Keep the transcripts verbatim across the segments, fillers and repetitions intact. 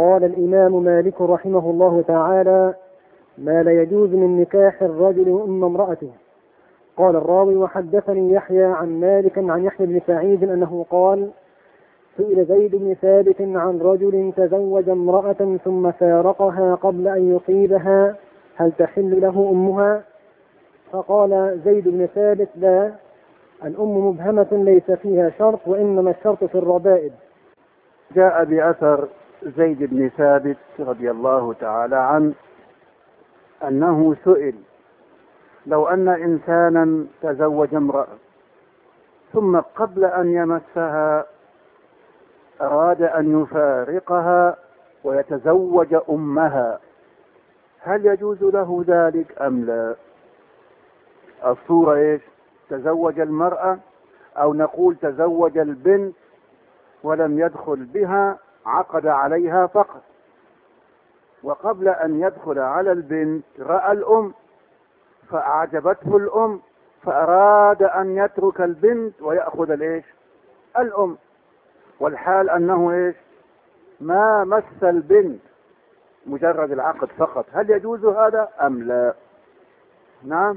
قال الإمام مالك رحمه الله تعالى: ما لا يجوز من نكاح الرجل أم امرأته. قال الراوي: وحدثني يحيى عن مالك عن يحيى بن سعيد أنه قال: سئل زيد بن ثابت عن رجل تزوج امرأة ثم فارقها قبل أن يصيبها، هل تحل له أمها؟ فقال زيد بن ثابت: لا، الأم مبهمة ليس فيها شرط، وإنما الشرط في الربائب. جاء بأثر زيد بن ثابت رضي الله تعالى عنه أنه سئل: لو أن إنسانا تزوج امرأة ثم قبل أن يمسها أراد أن يفارقها ويتزوج أمها، هل يجوز له ذلك أم لا؟ الصورة إيش؟ تزوج المرأة، أو نقول تزوج البنت ولم يدخل بها، عقد عليها فقط، وقبل أن يدخل على البنت رأى الأم فأعجبته الأم، فأراد أن يترك البنت ويأخذ الإيش؟ الأم، والحال أنه إيش؟ ما مس البنت، مجرد العقد فقط. هل يجوز هذا أم لا؟ نعم،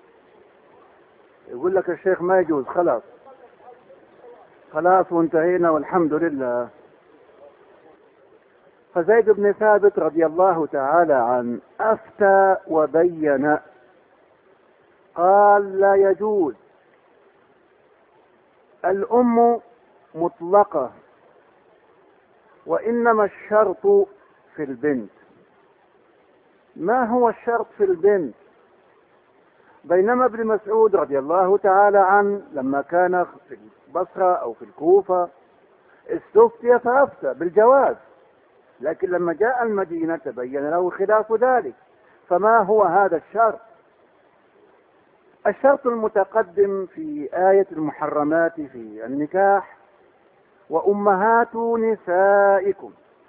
يقول لك الشيخ ما يجوز. خلاص خلاص وانتهينا والحمد لله. فزيد بن ثابت رضي الله تعالى عنه أفتى وبين، قال: لا يجوز، الأم مطلقة، وإنما الشرط في البنت. ما هو الشرط في البنت؟ بينما ابن مسعود رضي الله تعالى عنه لما كان في البصرة أو في الكوفة استفتي فأفتى بالجواز، لكن لما جاء المدينة تبين له خلاف ذلك. فما هو هذا الشرط؟ الشرط المتقدم في آية المحرمات في النكاح: وأمهات نسائكم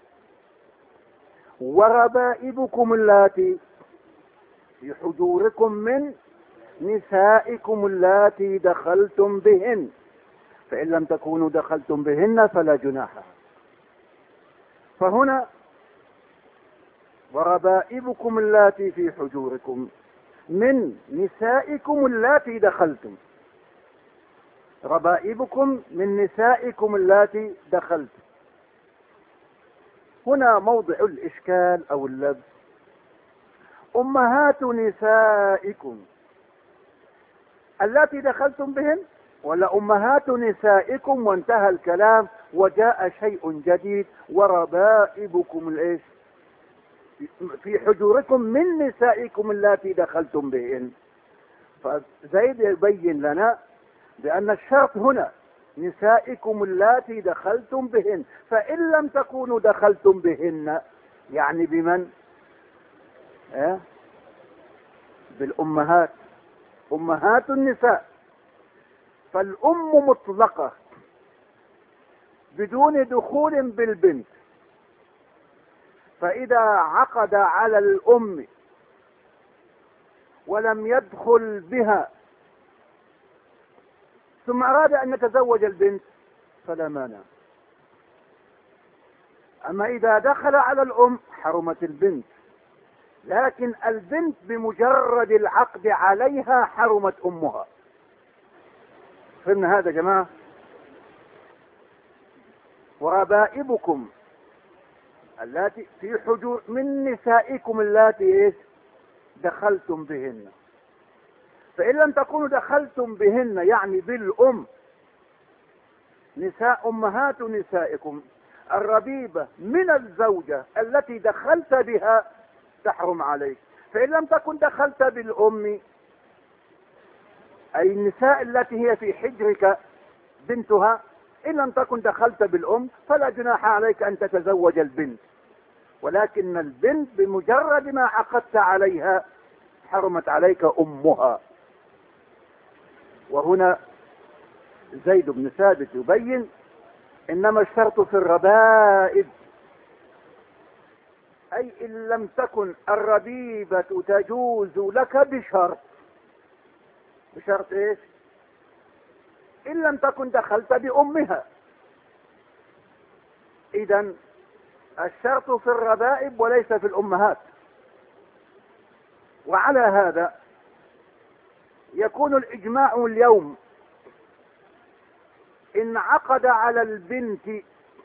وربائبكم اللاتي في حجوركم من نسائكم اللاتي دخلتم بهن، فإن لم تكونوا دخلتم بهن فلا جناح. فهنا وربائبكم اللاتي في حجوركم من نسائكم اللاتي دخلتم، ربائبكم من نسائكم اللاتي دخلتم. هنا موضع الإشكال أو اللبس. أمهات نسائكم اللاتي دخلتم بهن، ولا أمهات نسائكم وانتهى الكلام وجاء شيء جديد: وربائبكم الإيش في حجوركم من نسائكم اللاتي دخلتم بهن. فزيد يبين لنا بأن الشرط هنا نسائكم اللاتي دخلتم بهن، فإن لم تكونوا دخلتم بهن يعني بمن؟ اه؟ بالأمهات، أمهات النساء. فالأم مطلقة بدون دخول بالبنت، فإذا عقد على الأم ولم يدخل بها ثم أراد أن يتزوج البنت فلا مانع. أما إذا دخل على الأم حرمت البنت، لكن البنت بمجرد العقد عليها حرمت أمها. فهمنا هذا يا جماعة؟ وربائبكم اللاتي في حجور من نسائكم اللاتي إيش دخلتم بهن، فإن لم تكونوا دخلتم بهن يعني بالأم. نساء أمهات نسائكم، الربيبة من الزوجة التي دخلت بها تحرم عليك. فإن لم تكن دخلت بالأم، أي النساء التي هي في حجرك بنتها، إن لم تكن دخلت بالأم فلا جناح عليك أن تتزوج البنت، ولكن البنت بمجرد ما عقدت عليها حرمت عليك أمها. وهنا زيد بن ثابت يبين: إنما الشرط في الربائب، أي إن لم تكن الربيبة تجوز لك بشرط. بشرط إيش؟ إن لم تكن دخلت بأمها. إذن الشرط في الربائب وليس في الأمهات. وعلى هذا يكون الإجماع اليوم إن عقد على البنت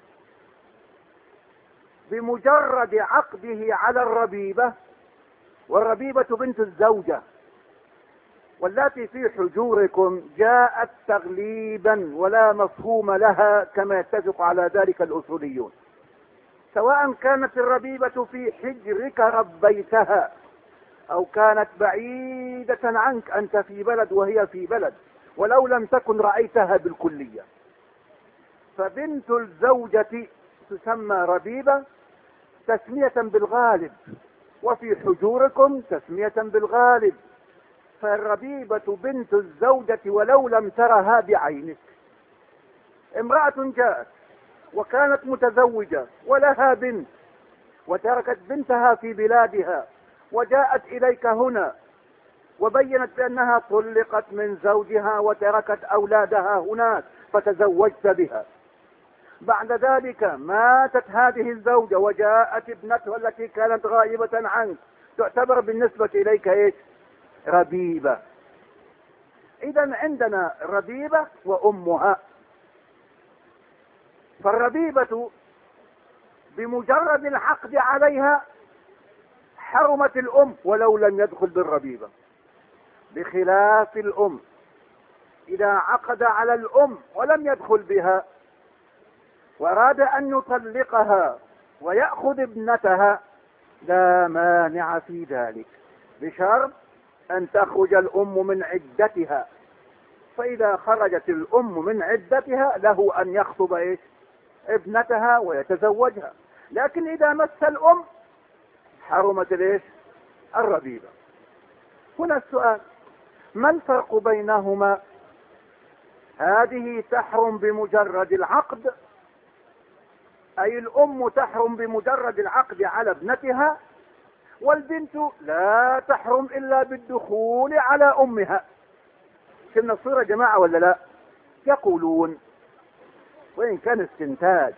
بمجرد عقده على الربيبة، والربيبة بنت الزوجة، والتي في حجوركم جاءت تغليبا ولا مفهوم لها كما يتفق على ذلك الأصوليون، سواء كانت الربيبة في حجرك ربيتها أو كانت بعيدة عنك، أنت في بلد وهي في بلد، ولو لم تكن رأيتها بالكلية. فبنت الزوجة تسمى ربيبة تسمية بالغالب، وفي حجوركم تسمية بالغالب. فالربيبة بنت الزوجة ولو لم ترها بعينك. امرأة جاءت وكانت متزوجة ولها بنت، وتركت بنتها في بلادها وجاءت إليك هنا وبينت بأنها طلقت من زوجها وتركت أولادها هناك فتزوجت بها. بعد ذلك ماتت هذه الزوجة وجاءت ابنتها التي كانت غائبة عنك، تعتبر بالنسبة إليك ايش؟ ربيبة. إذا عندنا ربيبة وأمها. فالربيبة بمجرد العقد عليها حرمت الأم ولو لم يدخل بالربيبة، بخلاف الأم إذا عقد على الأم ولم يدخل بها وأراد أن يطلقها ويأخذ ابنتها لا مانع في ذلك، بشرط أن تخرج الأم من عدتها. فإذا خرجت الأم من عدتها له أن يخطب إيش؟ ابنتها ويتزوجها. لكن إذا مس الأم حرمت الإيش؟ الربيبة. هنا السؤال: ما الفرق بينهما؟ هذه تحرم بمجرد العقد، أي الأم تحرم بمجرد العقد على ابنتها، والبنت لا تحرم إلا بالدخول على أمها. شفنا الصورة يا جماعة ولا لا؟ يقولون، وإن كان استنتاج،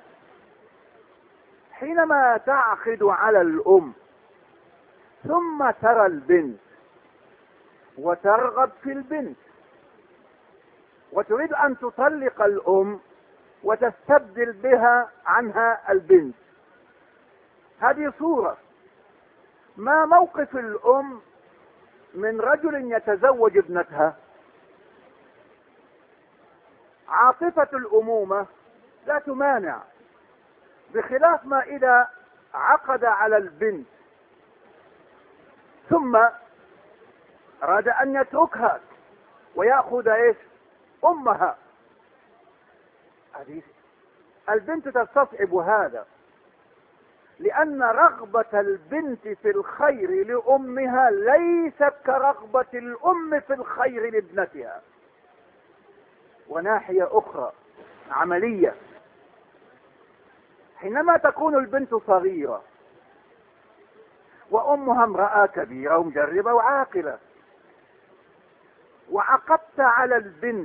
حينما تعقد على الأم ثم ترى البنت وترغب في البنت وتريد أن تطلق الأم وتستبدل بها عنها البنت، هذه صورة. ما موقف الأم من رجل يتزوج ابنتها؟ عاطفة الأمومة لا تمانع، بخلاف ما إذا عقد على البنت ثم أراد أن يتركها ويأخذ إيش؟ أمها. هذه البنت تستصعب هذا، لأن رغبة البنت في الخير لأمها ليست كرغبة الأم في الخير لابنتها. وناحية أخرى عملية، حينما تكون البنت صغيرة وأمها امرأة كبيرة ومجربة وعاقلة، وعقدت على البنت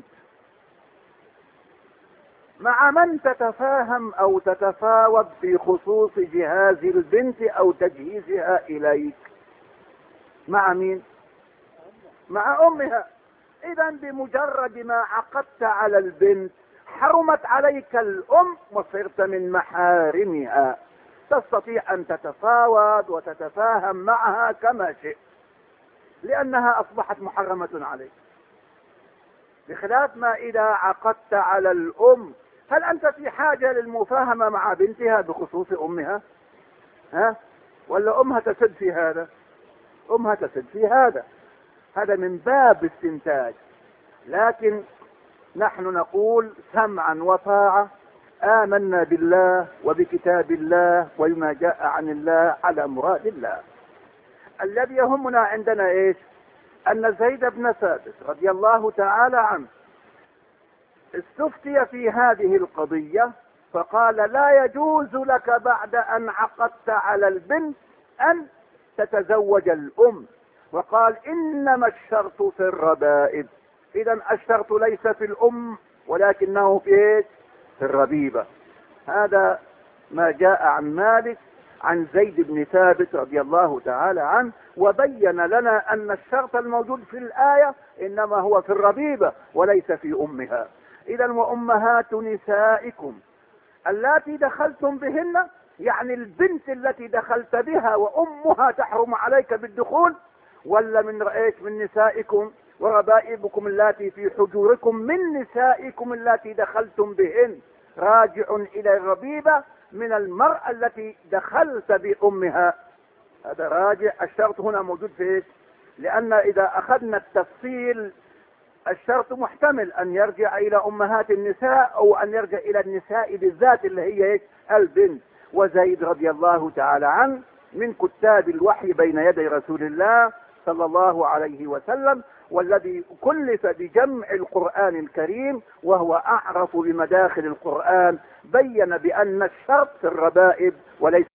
مع من تتفاهم أو تتفاوض في خصوص جهاز البنت أو تجهيزها إليك؟ مع مين؟ مع أمها. إذا بمجرد ما عقدت على البنت حرمت عليك الأم وصرت من محارمها، تستطيع أن تتفاوض وتتفاهم معها كما شئت، لأنها أصبحت محرمة عليك، بخلاف ما إذا عقدت على الأم. هل أنت في حاجة للمفاهمة مع بنتها بخصوص أمها؟ ها؟ ولا أمها تسد في هذا؟ أمها تسد في هذا. هذا من باب استنتاج، لكن نحن نقول سمعا وطاعة، آمنا بالله وبكتاب الله وبما جاء عن الله على مراد الله. الذي يهمنا عندنا ايش؟ أن زيد بن ثابت رضي الله تعالى عنه استفتي في هذه القضية فقال: لا يجوز لك بعد أن عقدت على البنت أن تتزوج الأم، وقال: إنما الشرط في الربائب. إذا الشرط ليس في الأم ولكنه في إيش؟ في الربيبة. هذا ما جاء عن مالك عن زيد بن ثابت رضي الله تعالى عنه، وبين لنا أن الشرط الموجود في الآية إنما هو في الربيبة وليس في أمها. إذا وأمهات نسائكم اللاتي دخلتم بهن، يعني البنت التي دخلت بها وأمها تحرم عليك بالدخول، ولا من رأيت من نسائكم وربائبكم اللاتي في حجوركم من نسائكم اللاتي دخلتم بهن، راجع إلى الربيبة من المرأة التي دخلت بأمها. هذا راجع. الشرط هنا موجود في إيش؟ لأن إذا أخذنا التفصيل الشرط محتمل أن يرجع إلى أمهات النساء أو أن يرجع إلى النساء بالذات اللي هي إيش؟ البنت. وزيد رضي الله تعالى عنه من كتاب الوحي بين يدي رسول الله صلى الله عليه وسلم، والذي كلف بجمع القرآن الكريم وهو أعرف بمداخل القرآن، بين بأن الشرط في الربائب وليس